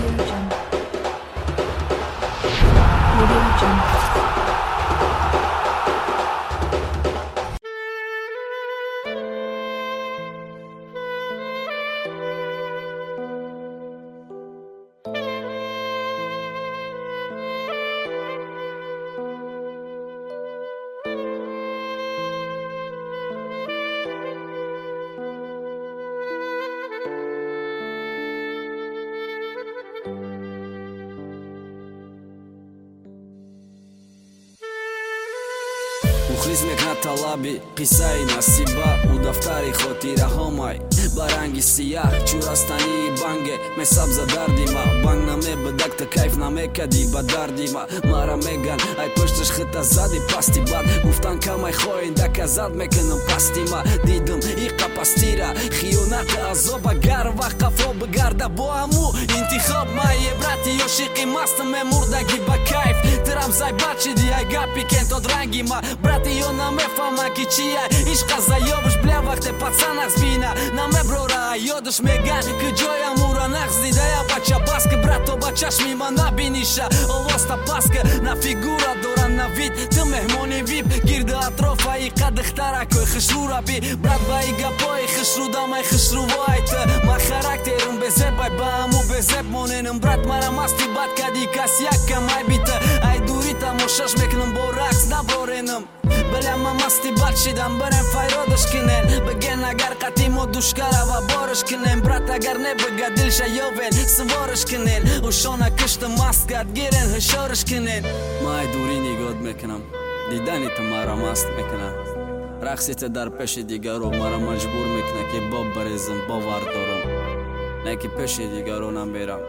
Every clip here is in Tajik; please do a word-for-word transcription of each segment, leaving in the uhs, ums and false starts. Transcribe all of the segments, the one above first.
خزمك نطلبي قصاي نصيبا ودفتري خاطره همای برنگی سیاه چورستانی بانگه می سبز دردی ما بانگ نمی بدک تا کیف نمی کدی با دردی ما مرا میگن ای پشتش خطا زدی پستی بد گفتن کمای خواهین دک زد میکنم پستی ما دیدم ای قپستی را خیونت عذاب اگر وقت قفا بگرده با همو انتخاب ما عبرتی یا شیقی مست می مردگی با کیف ترم زای بچی دی ای گپی کن تا درنگی ما брати ё намефама ки чия ишқа заёбиш бля вақте пацанақ збина намеброра ёдаш меган ки ҷоям ура нағздида я бача баски брато ба чашми ма набиниша овоста паска на фигура дора на вид ты меҳмони вип гирда атрофа и қадихтара кой хишрура би брат ба и гапои хишрудамай хишрувайта ма характерим безебай ба аму безеб моненим брат мара масти бад кади кас яккамай бита ай дури тамошаш мекунам бо рақс наборенам بلم مستی بد شدم برم فیرادش کنن بگن اگر قطیم و دوشکره و بارش کنن برات اگر نبگه دلش یاوین سوارش کنن و شانه کشت مست کرد گیرن هشارش کنن ما ای دوری نگاد میکنم دیدنی تو مرا مست میکنه رقصیت در پیش دیگرو مرا مجبور میکنه که با بریزم باور دارم نه که پیش دیگرو نمیرم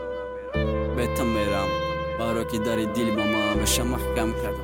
بیتم میرم بارو که داری دیل با ما همیشه محکم کردم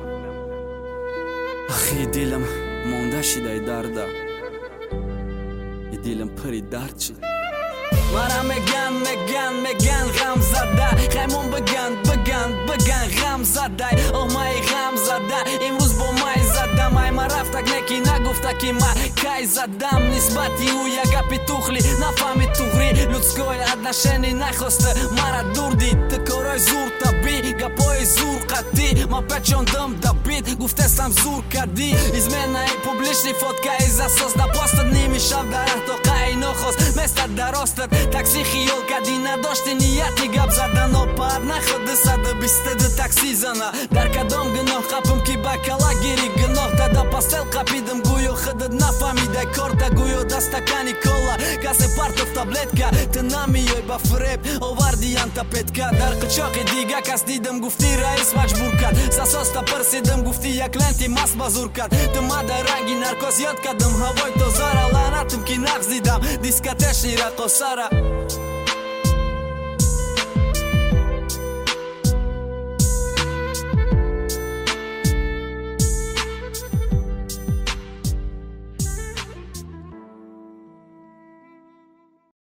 آخی دیلم مونده شده ای درده ای دیلم پری درد شد مرا میگن میگن میگن غم زده خیمون بگن بگن بگن غم زده اوه مای غم زده امروز با مای زدم ای ما رفتک نکی نگفته که ما کی زدم نسبتی او یک گپی توخلی نفهمی توخری لودسکای ادنشنی نخواسته مرا دور دید تکارای زور تبی گپای زور قطی ما پچاندم دبید گفتستم زور کردی izmena i publični fotka i zasos da postad nimišav da rahto kaj nohos mesta da rostat taksi хиёл кади надошти нияти гап задан опар находи сада бистеди такси зана дар кадом гуноҳ қапим ки ба кала гири гуноҳ дада пастел қапидим гӯё хидид нафаҳмидай корта гӯё дастакани кола касе партов таблетка ты намиёй ба фреб оварди антапетка дар қичоқи дига кас дидим гуфти раис маҷбур кард засоста пирсидим гуфти як ленти маст базур кард ты мада ранги наркоз ёд кардим ҳавои тозара лаънатим ки нағздидам дискотешни рақосара